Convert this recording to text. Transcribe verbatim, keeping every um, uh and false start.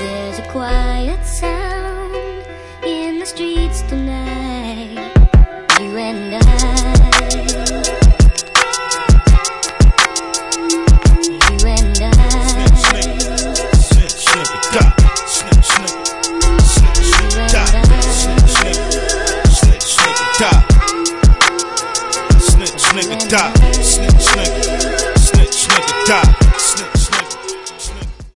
There's a quiet sound in the streets tonight. You and I, you and I. Snip, snip, snip, snip, da. Snip, snip, snip, snip, da. Snip, snip, snip, snip, da. Snip, snip, da. Snip, snip, snip, snip, da.